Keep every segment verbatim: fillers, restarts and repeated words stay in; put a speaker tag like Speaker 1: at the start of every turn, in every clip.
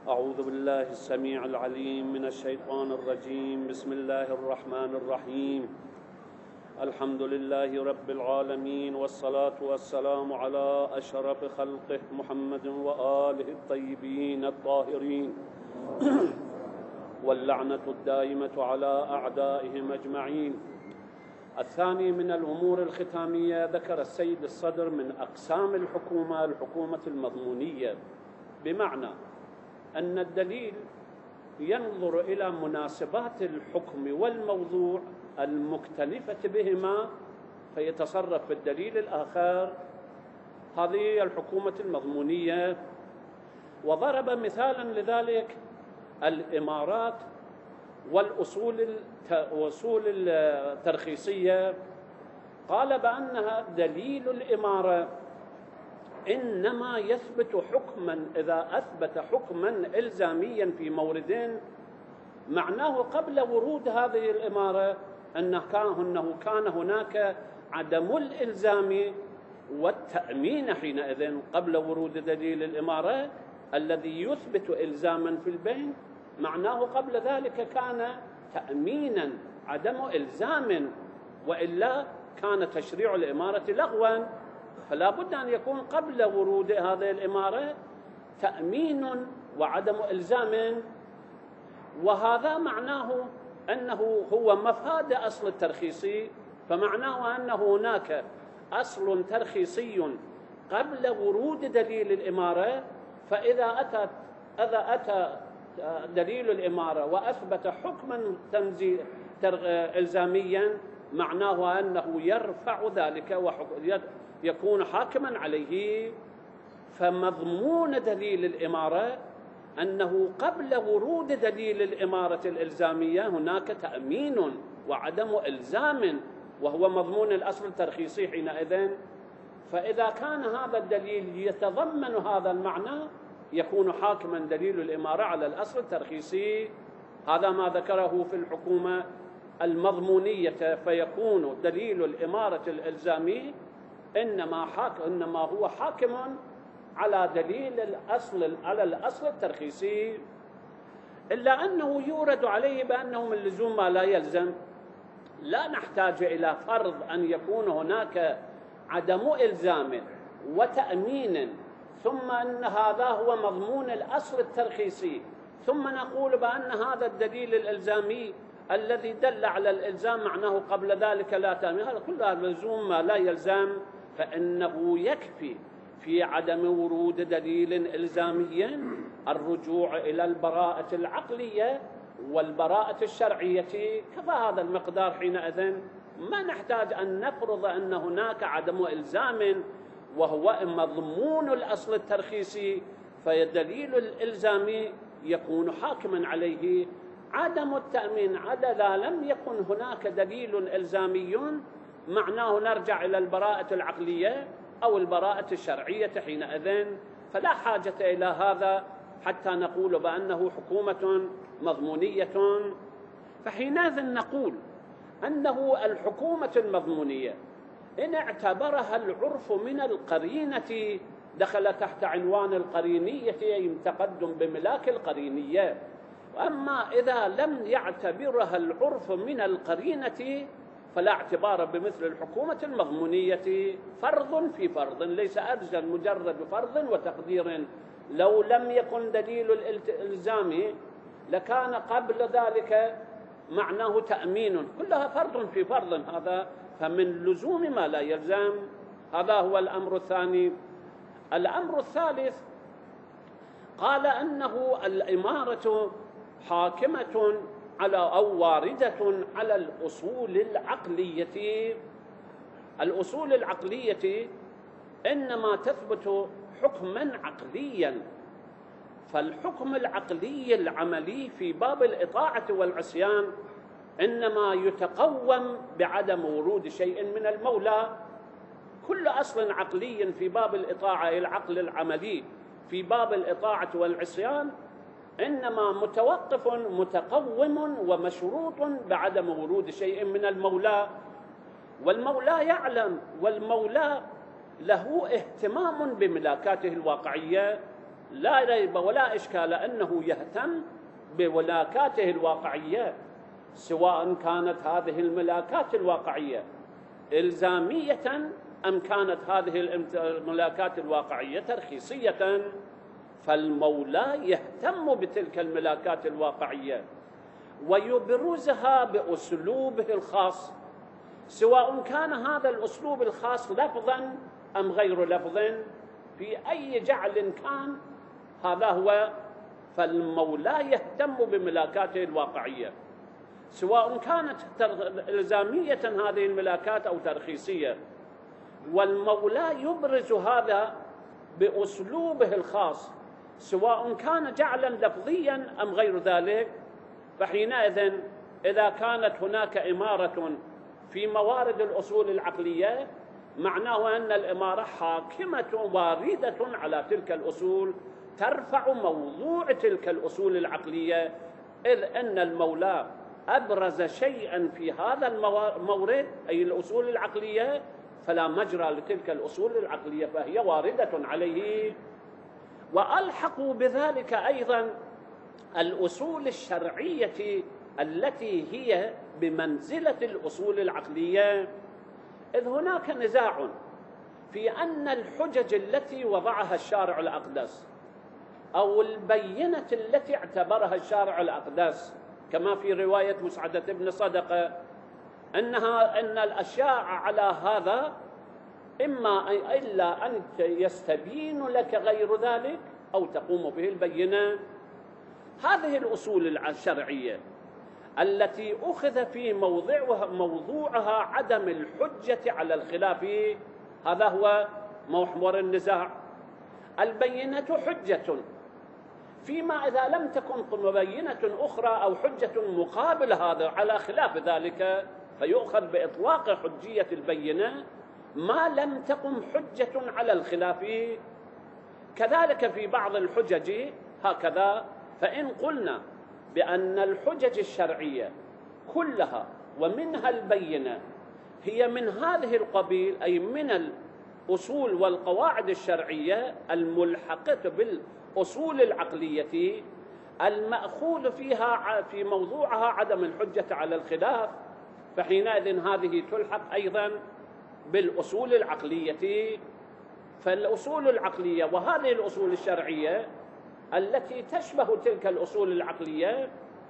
Speaker 1: أعوذ بالله السميع العليم من الشيطان الرجيم. بسم الله الرحمن الرحيم. الحمد لله رب العالمين، والصلاة والسلام على أشرف خلقه محمد وآله الطيبين الطاهرين واللعنة الدائمة على أعدائهم أجمعين. الثاني من الأمور الختامية، ذكر السيد الصدر من أقسام الحكومة الحكومة المضمونية، بمعنى أن الدليل ينظر إلى مناسبات الحكم والموضوع المختلفة بهما فيتصرف في الدليل الآخر. هذه الحكومة المضمونية. وضرب مثالا لذلك الإمارات والأصول الأصول الترخيصية، قال بأنها دليل الإمارة إنما يثبت حكما إذا أثبت حكما إلزاميا في مورد معناه قبل ورود هذه الإمارة أنه كان هناك عدم الإلزام والتأمين حينئذ قبل ورود دليل الإمارة الذي يثبت إلزاما في البين، معناه قبل ذلك كان تأمينا عدم إلزام، وإلا كان تشريع الإمارة لغوا. فلا بد أن يكون قبل ورود هذه الإمارة تأمين وعدم إلزام، وهذا معناه أنه هو مفاد أصل الترخيصي. فمعناه أن هناك أصل ترخيصي قبل ورود دليل الإمارة، فإذا أتى إذا أتى دليل الإمارة وأثبت حكما تنزيل إلزاميا معناه أنه يرفع ذلك ويكون حاكما عليه. فمضمون دليل الإمارة أنه قبل ورود دليل الإمارة الإلزامية هناك تأمين وعدم إلزام، وهو مضمون الأصل الترخيصي حينئذ. فإذا كان هذا الدليل يتضمن هذا المعنى يكون حاكما دليل الإمارة على الأصل الترخيصي. هذا ما ذكره في الحكومة المضمونية. فيكون دليل الإمارة الإلزامي إنما حاكم إنما هو حاكم على دليل الأصل على الأصل الترخيصي، إلا أنه يورد عليه بأنه من لزوم ما لا يلزم. لا نحتاج إلى فرض أن يكون هناك عدم إلزام وتأمين ثم أن هذا هو مضمون الأصل الترخيصي، ثم نقول بأن هذا الدليل الإلزامي الذي دل على الإلزام معناه قبل ذلك لا تأمين. هذا كله لزوم ما لا يلزم. فإنه يكفي في عدم ورود دليل إلزامي الرجوع إلى البراءة العقلية والبراءة الشرعية، كفى هذا المقدار حينئذ. ما نحتاج أن نفرض أن هناك عدم إلزام وهو مضمون الأصل الترخيصي، فالدليل الإلزامي يكون حاكما عليه. عدم التأمين إذا لم يكن هناك دليل إلزامي معناه نرجع إلى البراءة العقلية أو البراءة الشرعية حينئذ. فلا حاجة إلى هذا حتى نقول بأنه حكومة مضمونية. فحينئذ نقول أنه الحكومة المضمونية إن اعتبرها العرف من القرينة دخل تحت عنوان القرينية، أي تقدم بملاك القرينية. وأما إذا لم يعتبرها العرف من القرينة فلا اعتبار بمثل الحكومة المضمونية. فرض في فرض، ليس أرجى مجرد فرض وتقدير. لو لم يكن دليل الإلزام لكان قبل ذلك معناه تأمين، كلها فرض في فرض. هذا فمن لزوم ما لا يلزم. هذا هو الأمر الثاني. الأمر الثالث قال أنه الإمارة حاكمة على أو واردة على الأصول العقلية. الأصول العقلية إنما تثبت حكما عقليا، فالحكم العقلي العملي في باب الإطاعة والعصيان إنما يتقوم بعدم ورود شيء من المولى. كل أصل عقلي في باب الإطاعة، العقل العملي في باب الإطاعة والعصيان إنما متوقف متقوم ومشروط بعدم ورود شيء من المولى. والمولى يعلم، والمولى له اهتمام بملاكاته الواقعية. لا ريب ولا إشكال أنه يهتم بملاكاته الواقعية، سواء كانت هذه الملاكات الواقعية إلزامية أم كانت هذه الملاكات الواقعية ترخيصية، فالمولى يهتم بتلك الملاكات الواقعية ويبرزها بأسلوبه الخاص، سواء كان هذا الأسلوب الخاص لفظا أم غير لفظ، في أي جعل كان هذا هو. فالمولى يهتم بملاكاته الواقعية، سواء كانت إلزامية هذه الملاكات أو ترخيصية، والمولى يبرز هذا بأسلوبه الخاص، سواء كان جعلا لفظيا أم غير ذلك. فحينئذ إذا كانت هناك إمارة في موارد الأصول العقلية، معناه أن الإمارة حاكمة واردة على تلك الأصول، ترفع موضوع تلك الأصول العقلية، إذ أن المولى أبرز شيئا في هذا المورد أي الأصول العقلية، فلا مجرى لتلك الأصول العقلية، فهي واردة عليه. وألحقوا بذلك أيضا الأصول الشرعية التي هي بمنزلة الأصول العقلية، إذ هناك نزاع في أن الحجج التي وضعها الشارع الأقدس أو البينة التي اعتبرها الشارع الأقدس، كما في رواية مسعدة بن صدقة، أنها أن الأشياء على هذا إما إلا أن يستبين لك غير ذلك أو تقوم به البينة. هذه الأصول الشرعية التي أخذ في موضوعها, موضوعها عدم الحجة على الخلاف، هذا هو محور النزاع. البينة حجة، فيما إذا لم تكن مبينة أخرى أو حجة مقابل هذا على خلاف ذلك، فيؤخذ بإطلاق حجية البينة ما لم تقم حجة على الخلاف. كذلك في بعض الحجج هكذا. فإن قلنا بأن الحجج الشرعية كلها ومنها البينة هي من هذه القبيل، أي من الأصول والقواعد الشرعية الملحقة بالأصول العقلية المأخوذ فيها في موضوعها عدم الحجة على الخلاف، فحينئذ هذه تلحق أيضا بالأصول العقلية. فالأصول العقلية وهذه الأصول الشرعية التي تشبه تلك الأصول العقلية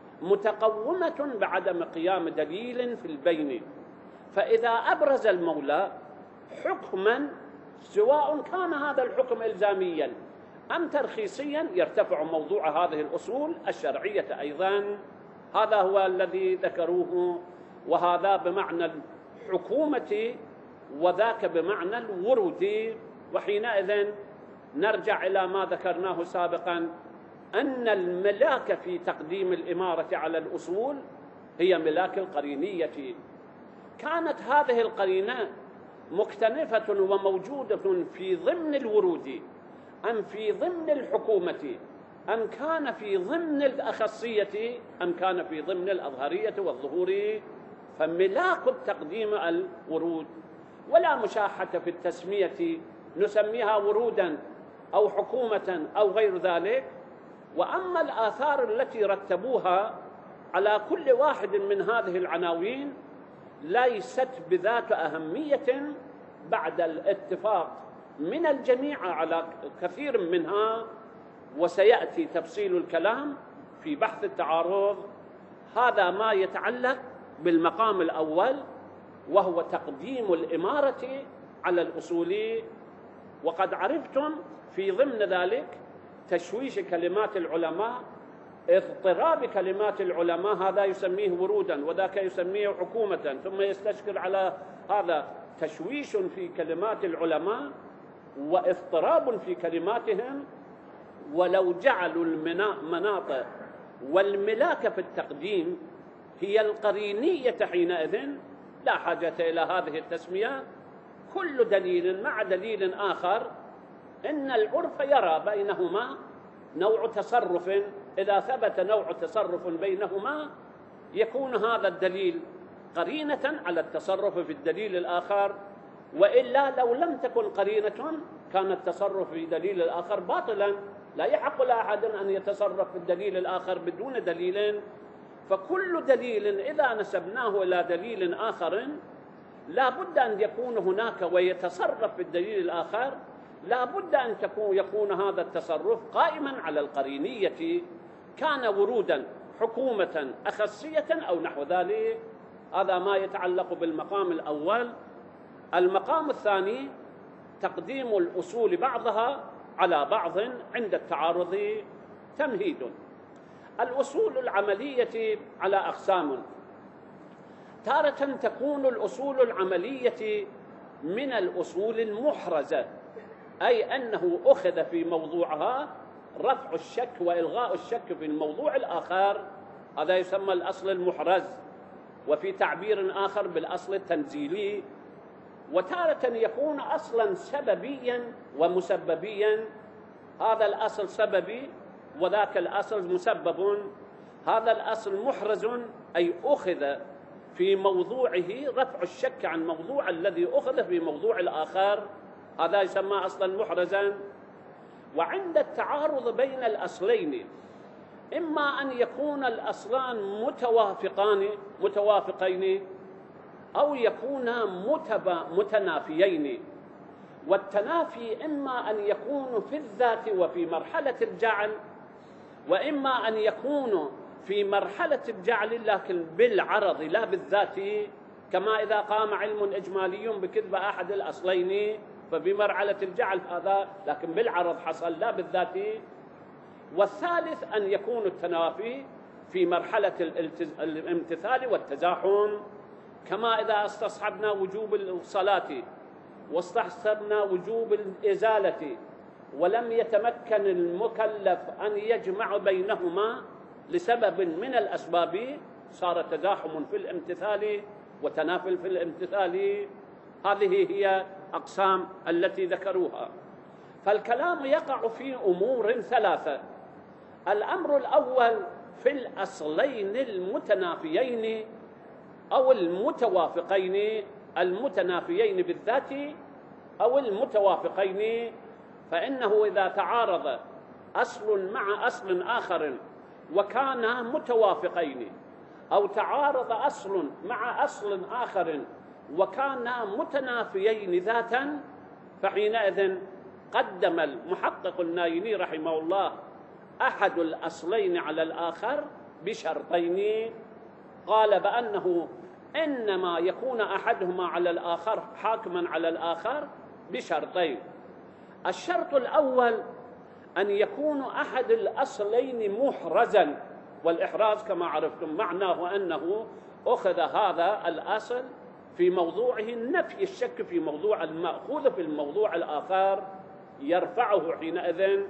Speaker 1: متقومة بعدم قيام دليل في البين، فإذا أبرز المولى حكما سواء كان هذا الحكم إلزاميا أم ترخيصيا يرتفع موضوع هذه الأصول الشرعية أيضا. هذا هو الذي ذكروه، وهذا بمعنى الحكومة وذاك بمعنى الورود. وحينئذ نرجع إلى ما ذكرناه سابقا، أن الملاك في تقديم الإمارة على الأصول هي ملاك القرينية. كانت هذه القرينة مكتنفة وموجودة في ضمن الورود أم في ضمن الحكومة أم كان في ضمن الأخصية أم كان في ضمن الأظهرية والظهور، فملاك التقديم الورود، ولا مشاحة في التسمية، نسميها ورودا أو حكومة أو غير ذلك. وأما الآثار التي رتبوها على كل واحد من هذه العناوين ليست بذات أهمية بعد الاتفاق من الجميع على كثير منها، وسيأتي تفصيل الكلام في بحث التعارض. هذا ما يتعلق بالمقام الأول، وهو تقديم الإمارة على الأصول. وقد عرفتم في ضمن ذلك تشويش كلمات العلماء، اضطراب كلمات العلماء، هذا يسميه ورودا وذاك يسميه حكومة، ثم يستشكل على هذا تشويش في كلمات العلماء واضطراب في كلماتهم. ولو جعلوا المناط والملاك في التقديم هي القرينية حينئذ لا حاجة إلى هذه التسمية. كل دليل مع دليل آخر إن العرف يرى بينهما نوع تصرف، إذا ثبت نوع تصرف بينهما يكون هذا الدليل قرينة على التصرف في الدليل الآخر، وإلا لو لم تكن قرينة كان التصرف في دليل الآخر باطلا. لا يحق لأحد أن يتصرف في الدليل الآخر بدون دليل، فكل دليل إذا نسبناه إلى دليل آخر لا بد أن يكون هناك ويتصرف في الدليل الآخر، لا بد أن تكون يكون هذا التصرف قائما على القرينية، كان ورودا حكومة أخصية أو نحو ذلك. هذا ما يتعلق بالمقام الأول. المقام الثاني تقديم الأصول بعضها على بعض عند التعارض. تمهيد: الأصول العملية على أقسام. تارة تكون الأصول العملية من الأصول المحرزة، أي أنه أخذ في موضوعها رفع الشك وإلغاء الشك في الموضوع الآخر، هذا يسمى الأصل المحرز، وفي تعبير آخر بالأصل التنزيلي. وتارة يكون أصلا سببيا ومسببيا، هذا الأصل سببي وذاك الأصل مسبب. هذا الأصل محرز أي أخذ في موضوعه رفع الشك عن موضوع الذي أخذ في موضوع الآخر، هذا يسمى أصلا محرزا. وعند التعارض بين الأصلين إما أن يكون الأصلان متوافقان متوافقين أو يكونا متنافيين، والتنافي إما أن يكون في الذات وفي مرحلة الجعل، وإما أن يكون في مرحلة الجعل لكن بالعرض لا بالذات، كما إذا قام علم إجمالي بكذب أحد الأصلين فبمرحلة الجعل هذا، لكن بالعرض حصل لا بالذات. والثالث أن يكون التنافي في مرحلة الامتثال والتزاحم، كما إذا استصحبنا وجوب الصلاة واستصحبنا وجوب الإزالة ولم يتمكن المكلف أن يجمع بينهما لسبب من الأسباب، صار تزاحم في الامتثال وتنافل في الامتثال. هذه هي أقسام التي ذكروها. فالكلام يقع في أمور ثلاثة. الأمر الأول في الأصلين المتنافيين أو المتوافقين، المتنافيين بالذات أو المتوافقين، فإنه إذا تعارض أصل مع أصل آخر وكانا متوافقين، أو تعارض أصل مع أصل آخر وكانا متنافيين ذاتا، فحينئذ قدم المحقق النايني رحمه الله أحد الأصلين على الآخر بشرطين. قال بأنه إنما يكون أحدهما على الآخر حاكما على الآخر بشرطين. الشرط الأول أن يكون أحد الأصلين محرزا، والإحراز كما عرفتم معناه أنه أخذ هذا الأصل في موضوعه نفي الشك في موضوع المأخوذ في الموضوع الآخر يرفعه حينئذ.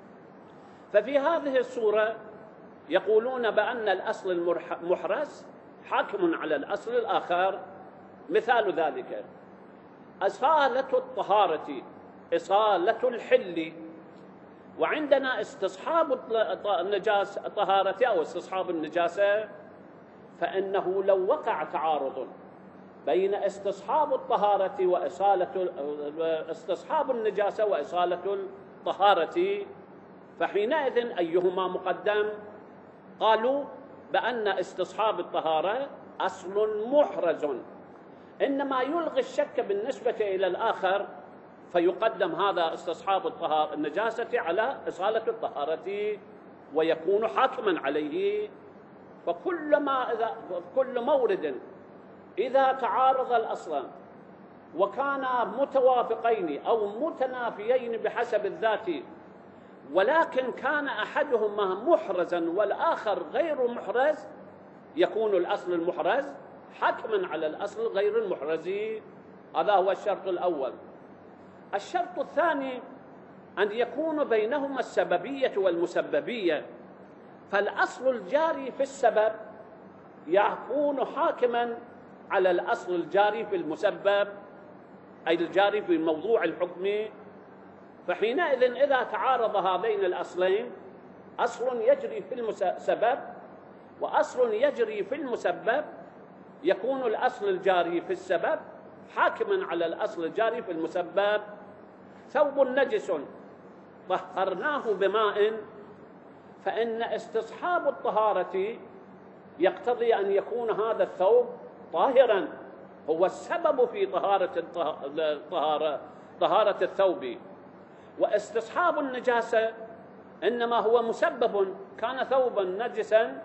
Speaker 1: ففي هذه الصورة يقولون بأن الأصل المحرز حاكم على الأصل الآخر. مثال ذلك إصالة الطهارة، إصالة الحل، وعندنا استصحاب النجاسة الطهارة أو استصحاب النجاسة، فإنه لو وقع تعارض بين استصحاب الطهارة وإصالة استصحاب النجاسة وإصالة الطهارة، فحينئذ أيهما مقدم؟ قالوا بأن استصحاب الطهارة أصل محرز، إنما يلغي الشك بالنسبة إلى الآخر، فيقدم هذا استصحاب الطهارة النجاسة على إصالة الطهارة ويكون حاكما عليه. فكل ما إذا كل مورد إذا تعارض الأصلان وكانا متوافقين أو متنافيين بحسب الذات، ولكن كان أحدهما محرزا والآخر غير محرز، يكون الأصل المحرز حكما على الأصل غير المحرز. هذا هو الشرط الأول. الشرط الثاني أن يكون بينهما السببية والمسببية، فالأصل الجاري في السبب يكون حاكما على الأصل الجاري في المسبب، أي الجاري في موضوع الحكم. فحينئذ إذا تعارض هذين الأصلين، أصل يجري في السبب وأصل يجري في المسبب، يكون الأصل الجاري في السبب حاكما على الأصل الجاري في المسبب. ثوب نجس طهرناه بماء، فإن استصحاب الطهارة يقتضي أن يكون هذا الثوب طاهرا، هو السبب في طهارة الطهارة طهارة الثوب. واستصحاب النجاسة إنما هو مسبب، كان ثوبا نجسا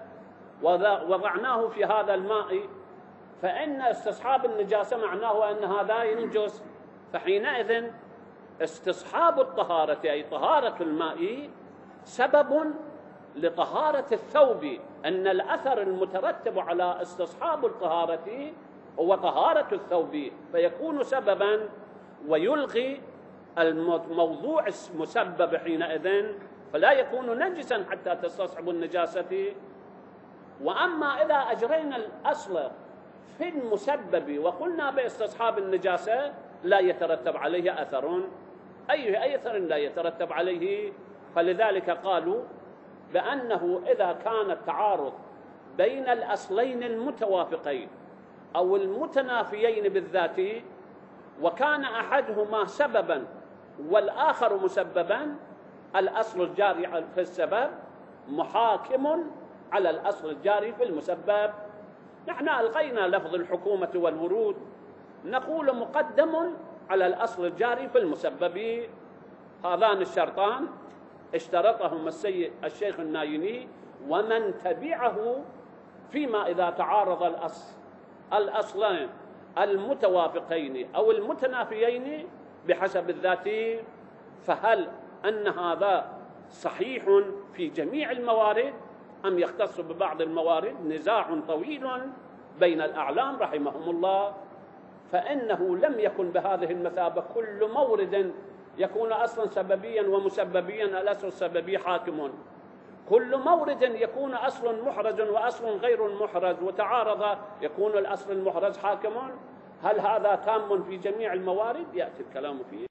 Speaker 1: وضعناه في هذا الماء، فإن استصحاب النجاسة معناه أن هذا ينجس، فحينئذ استصحاب الطهارة أي طهارة الماء سبب لطهارة الثوب، أن الأثر المترتب على استصحاب الطهارة هو طهارة الثوب، فيكون سببا ويلغي الموضوع المسبب حينئذ، فلا يكون نجسا حتى تستصحب النجاسة. وأما إذا أجرينا الأصل في المسبب وقلنا باستصحاب النجاسة لا يترتب عليه أثر، أي أي أثر لا يترتب عليه، فلذلك قالوا بأنه إذا كان التعارض بين الأصلين المتوافقين أو المتنافيين بالذات، وكان أحدهما سببا والآخر مسببا، الأصل الجاري في السبب محاكم على الأصل الجاري في المسبب. نحن ألغينا لفظ الحكومة والورود، نقول مقدم على الأصل الجاري في المسبب. هذان الشرطان اشترطهم السيد الشيخ النايني ومن تبعه فيما إذا تعارض الأصل الأصلين المتوافقين أو المتنافيين بحسب الذات، فهل أن هذا صحيح في جميع الموارد أم يختص ببعض الموارد؟ نزاع طويل بين الأعلام رحمهم الله، فإنه لم يكن بهذه المثابة كل مورد يكون أصلا سببيا ومسببيا الأصل السببي حاكم، كل مورد يكون أصل محرز وأصل غير محرز وتعارض يكون الأصل المحرز حاكم. هل هذا تام في جميع الموارد؟ يأتي الكلام فيه.